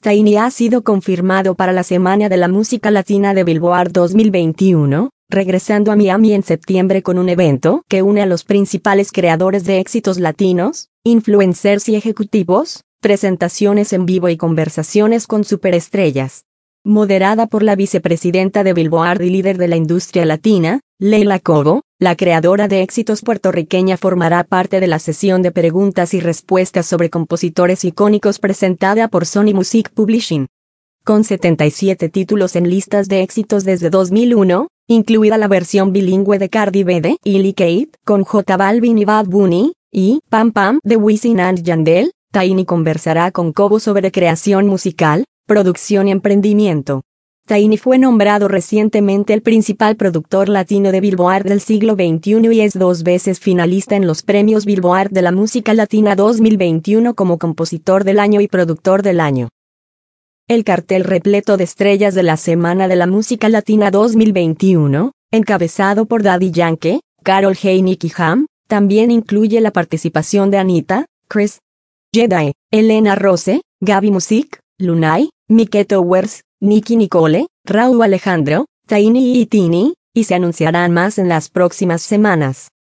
Tiny ha sido confirmado para la Semana de la Música Latina de Billboard 2021, regresando a Miami en septiembre con un evento que une a los principales creadores de éxitos latinos, influencers y ejecutivos, presentaciones en vivo y conversaciones con superestrellas. Moderada por la vicepresidenta de Billboard y líder de la industria latina, Leila Cobo, la creadora de éxitos puertorriqueña formará parte de la sesión de preguntas y respuestas sobre compositores icónicos presentada por Sony Music Publishing. Con 77 títulos en listas de éxitos desde 2001, incluida la versión bilingüe de Cardi B de Illy Kate con J Balvin y Bad Bunny, y Pam Pam de Wisin and Yandel, Tiny conversará con Cobo sobre creación musical, producción y emprendimiento. Tiny fue nombrado recientemente el principal productor latino de Billboard del siglo XXI y es 2 veces finalista en los premios Billboard de la Música Latina 2021 como compositor del año y productor del año. El cartel repleto de estrellas de la Semana de la Música Latina 2021, encabezado por Daddy Yankee, Karol G y Nicky Jam, también incluye la participación de Anita, Chris Jedi, Elena Rose, Gaby Music, Lunay, Mickey Towers, Nicki Nicole, Rauw Alejandro, Tiny y Tini, y se anunciarán más en las próximas semanas.